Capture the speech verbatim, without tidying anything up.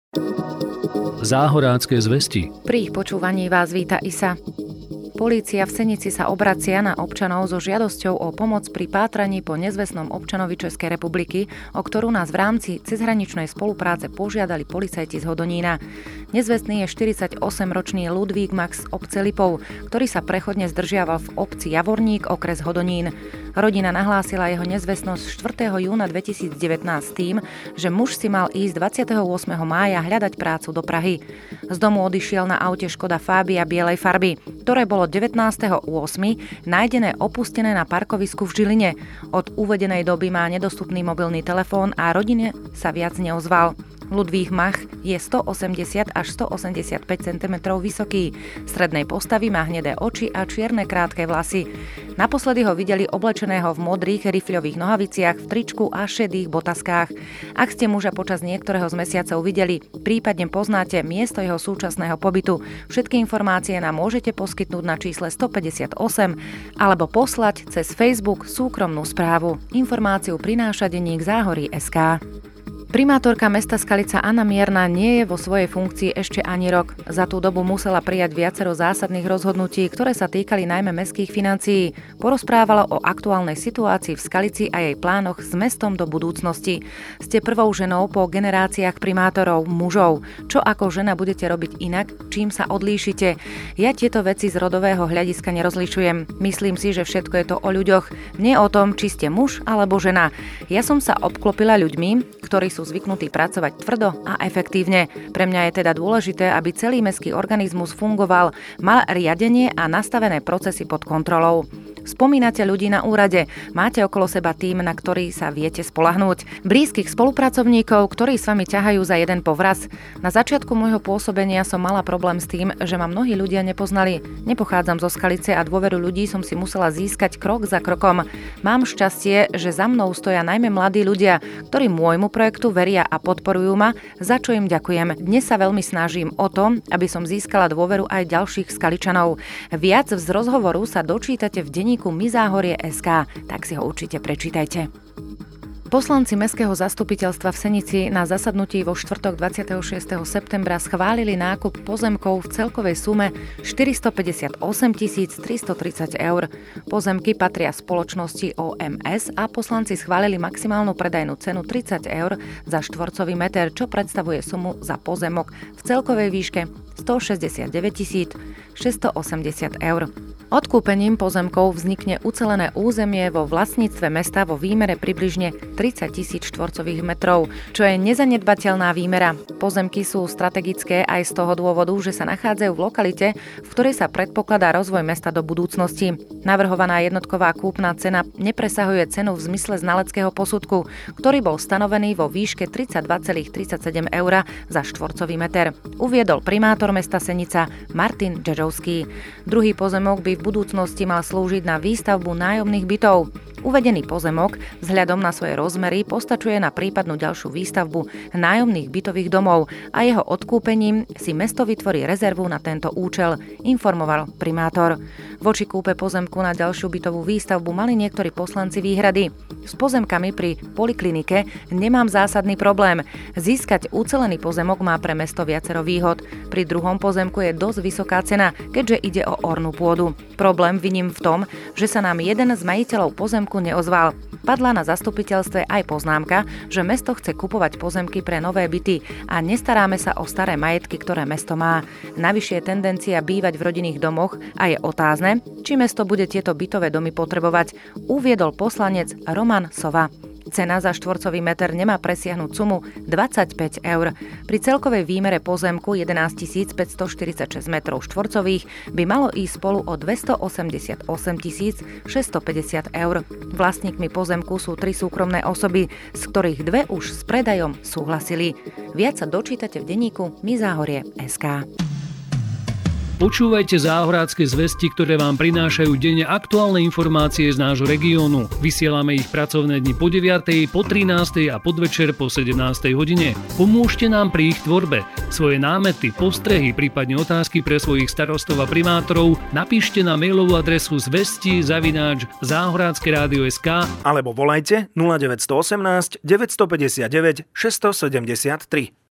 Záhorácké zvesti. Pri ich počúvaní vás víta Isa. Polícia v Senici sa obracia na občanov so žiadosťou o pomoc pri pátraní po nezvestnom občanovi Českej republiky, o ktorú nás v rámci cezhraničnej spolupráce požiadali policajti z Hodonína. Nezvestný je štyridsaťosemročný Ludvík Max z obce Lipov, ktorý sa prechodne zdržiaval v obci Javorník, okres Hodonín. Rodina nahlásila jeho nezvestnosť štvrtého júna dvetisícdevätnásť tým, že muž si mal ísť dvadsiateho ôsmeho mája hľadať prácu do Prahy. Z domu odišiel na aute Škoda Fabia bielej farby, ktoré bolo devätnásteho ôsmeho nájdené opustené na parkovisku v Žiline. Od uvedenej doby má nedostupný mobilný telefón a rodine sa viac neozval. Ludvík Mach je stoosemdesiat až stoosemdesiatpäť centimetrov vysoký. Strednej postavy, má hnedé oči a čierne krátke vlasy. Naposledy ho videli oblečeného v modrých rifľových nohaviciach, v tričku a šedých botaskách. Ak ste muža počas niektorého z mesiacov videli, prípadne poznáte miesto jeho súčasného pobytu, všetky informácie nám môžete poskytnúť na čísle stopäťdesiatosem alebo poslať cez Facebook súkromnú správu. Informáciu prináša denník Záhorí bodka es ká. Primátorka mesta Skalica Anna Mierna nie je vo svojej funkcii ešte ani rok. Za tú dobu musela prijať viacero zásadných rozhodnutí, ktoré sa týkali najmä mestských financií. Porozprávala o aktuálnej situácii v Skalici a jej plánoch s mestom do budúcnosti. Ste prvou ženou po generáciách primátorov, mužov. Čo ako žena budete robiť inak? Čím sa odlíšite? Ja tieto veci z rodového hľadiska nerozlišujem. Myslím si, že všetko je to o ľuďoch. Nie o tom, či ste muž alebo žena. Ja som sa obklopila ľuďmi, ktorí sú zvyknutí pracovať tvrdo a efektívne. Pre mňa je teda dôležité, aby celý mestský organizmus fungoval, mal riadenie a nastavené procesy pod kontrolou. Spomínate ľudí na úrade, máte okolo seba tím, na ktorý sa viete spoľahnúť, blízkych spolupracovníkov, ktorí s vami ťahajú za jeden povraz. Na začiatku môjho pôsobenia som mala problém s tým, že ma mnohí ľudia nepoznali. Nepochádzam zo Skalice a dôveru ľudí som si musela získať krok za krokom. Mám šťastie, že za mnou stoja najmä mladí ľudia, ktorí môjmu projektu veria a podporujú ma, za čo im ďakujem. Dnes sa veľmi snažím o to, aby som získala dôveru aj ďalších Skaličanov. Viac z rozhovoru sa dočítate v denníku My Záhorie bodka es ká, tak si ho určite prečítajte. Poslanci Mestského zastupiteľstva v Senici na zasadnutí vo štvrtok dvadsiateho šiesteho septembra schválili nákup pozemkov v celkovej sume štyristopäťdesiatosem tisíc tristotridsať eur. Pozemky patria spoločnosti ó em es a poslanci schválili maximálnu predajnú cenu tridsať eur za štvorcový meter, čo predstavuje sumu za pozemok v celkovej výške stošesťdesiatdeväť tisíc šesťstoosemdesiat eur. Odkúpením pozemkov vznikne ucelené územie vo vlastníctve mesta vo výmere približne tridsať tisíc štvorcových metrov, čo je nezanedbateľná výmera. Pozemky sú strategické aj z toho dôvodu, že sa nachádzajú v lokalite, v ktorej sa predpokladá rozvoj mesta do budúcnosti. Navrhovaná jednotková kúpna cena nepresahuje cenu v zmysle znaleckého posudku, ktorý bol stanovený vo výške tridsaťdva celá tridsaťsedem eur za štvorcový meter, uviedol primátor mesta Senica Martin Džežovský. Druhý pozemok by v budúcnosti mal slúžiť na výstavbu nájomných bytov. Uvedený pozemok vzhľadom na svoje rozmery postačuje na prípadnú ďalšiu výstavbu nájomných bytových domov a jeho odkúpením si mesto vytvorí rezervu na tento účel, informoval primátor. Voči kúpe pozemku na ďalšiu bytovú výstavbu mali niektorí poslanci výhrady. S pozemkami pri poliklinike nemám zásadný problém. Získať ucelený pozemok má pre mesto viacero výhod. Pri druhom pozemku je dosť vysoká cena, keďže ide o ornú pôdu. Problém vidím v tom, že sa nám jeden z majiteľov pozemku neozval. Padla na zastupiteľstve aj poznámka, že mesto chce kupovať pozemky pre nové byty a nestaráme sa o staré majetky, ktoré mesto má. Navyššie je tendencia bývať v rodinných domoch a je otázne, či mesto bude tieto bytové domy potrebovať, uviedol poslanec Roman Sova. Cena za štvorcový meter nemá presiahnuť sumu dvadsaťpäť eur. Pri celkovej výmere pozemku jedenásť tisíc päťstoštyridsaťšesť metrov štvorcových by malo ísť spolu o dvestoosemdesiatosem tisíc šesťstopäťdesiat eur. Vlastníkmi pozemku sú tri súkromné osoby, z ktorých dve už s predajom súhlasili. Viac sa dočítate v denníku My Záhorie bodka es ká. Počúvajte záhorácké zvesti, ktoré vám prinášajú denne aktuálne informácie z nášho regiónu. Vysielame ich pracovné dni po deviatej, po trinástej a podvečer po sedemnástej hodine. Pomôžte nám pri ich tvorbe. Svoje námety, postrehy, prípadne otázky pre svojich starostov a primátorov napíšte na mailovú adresu zvesti zavináč záhorácké rádio bodka es ká alebo volajte nula deväť jedna osem deväť päť deväť šesť sedem tri.